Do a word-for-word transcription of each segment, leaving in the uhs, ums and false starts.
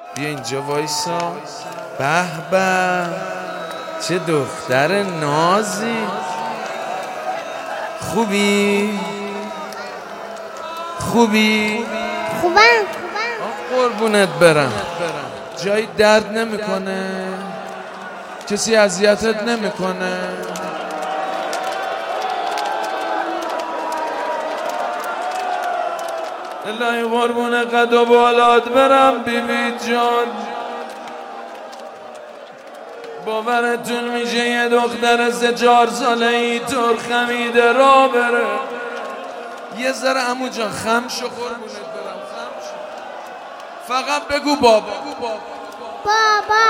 بیا اینجا وایسا. به به چه دختر نازی. خوبی؟ خوبی؟ خوبم. قربونت برم. جایی درد نمیکنه؟ کسی اذیتت نمیکنه؟ الهی قربون قد و بالات برم بی بی جان. باورتون میشه یه دختر سه چهار ساله ای طور خمیده را بره؟ یه ذره عمو جان خم شو قربونت برم، خم شو. فقط بگو بابا. بابا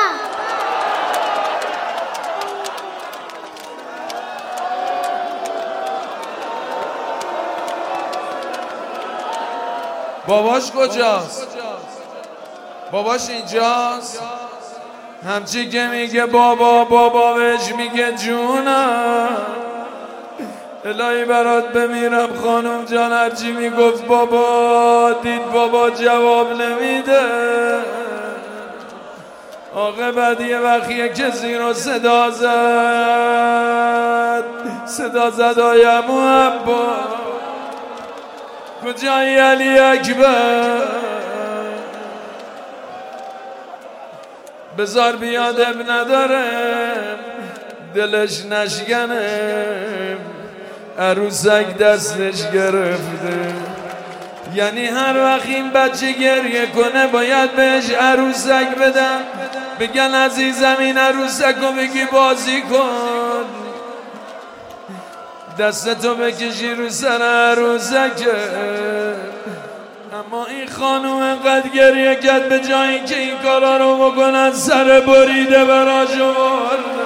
باباش کجاست؟ باباش اینجاست؟ همچی که میگه بابا بابا بهش میگه جونم. الهی برات بمیرم خانم جان. هرچی میگفت بابا دید بابا جواب نمیده. عاقبت یه وقیه کسی رو صدا زد، صدا زد آیم و عبا کجای علی اکبر؟ بزار بیاد اب ندارم دلش نشکنه، عروسک دستش گرفته. یعنی هر وقت این بچه گریه کنه باید بهش عروسک بدن، بگن عزیزم این عروسک رو بگی بازی کن، دستتو بکشی رو سر عروسکه. اما این خانوم انقدر گریه کرد به جایی که این کارا رو بکنن سر بریده براش آورد.